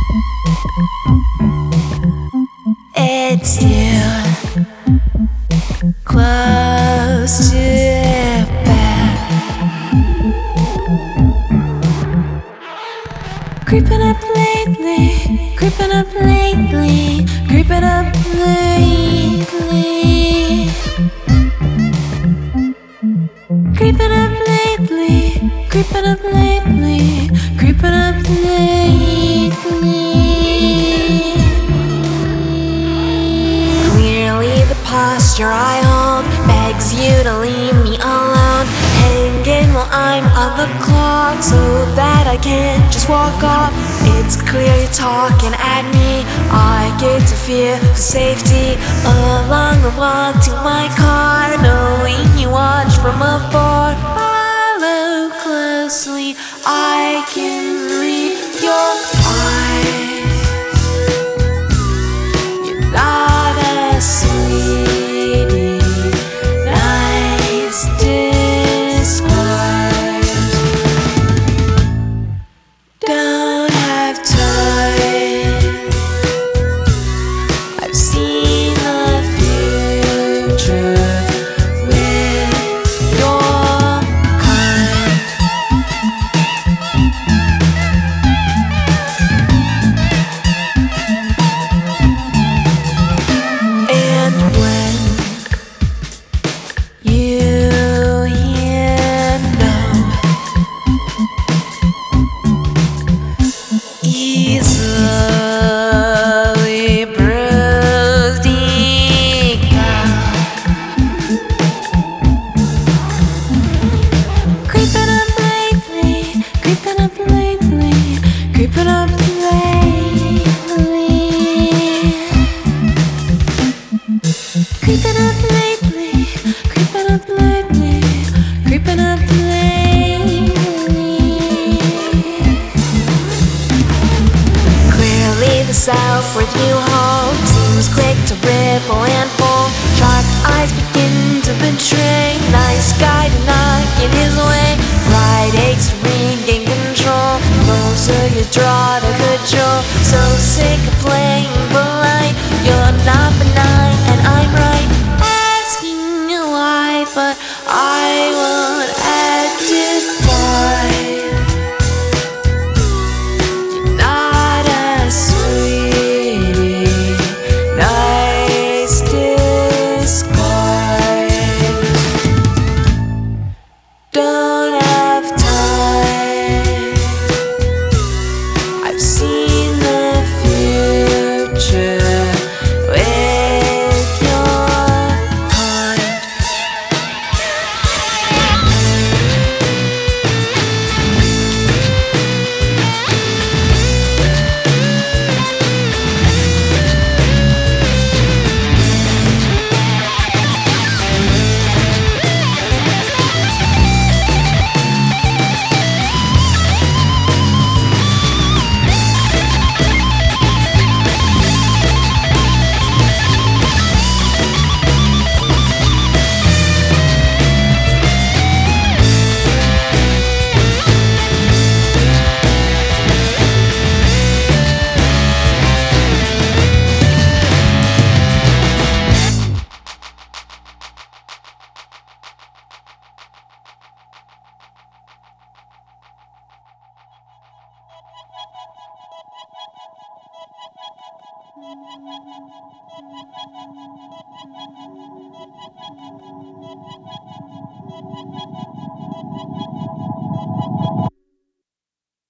It's you, close to bed, creeping up lately, creeping up lately, creeping up lately, creeping up lately, creeping up lately, creeping up lately. Clearly the posture I hold begs you to leave me alone, hanging while I'm on the clock so that I can't just walk off. It's clear you're talking at me, I get to fear for safety along the walk to my car, knowing you watch from afar. Follow closely, I can read your eyes. You're not a sweetie, nice disguise. Don't have time, I've seen the future with your kind. And when you hear no, easily bruised ego, creeping up lately, creeping up lately, creeping up lately, creeping up lately, creeping up lately, creeping up lately. Clearly the self-worth you hold seems quick to ripple and fold. Sharp eyes begin to betray, nice guy to knock in his way. Pride aches to regain control, closer you draw to cajole. So sick of playing polite, you're not benign and I'm right, asking you why, but I won't edify. You're not a sweetie, nice disguise. Don't have time, I've seen the future with your kind.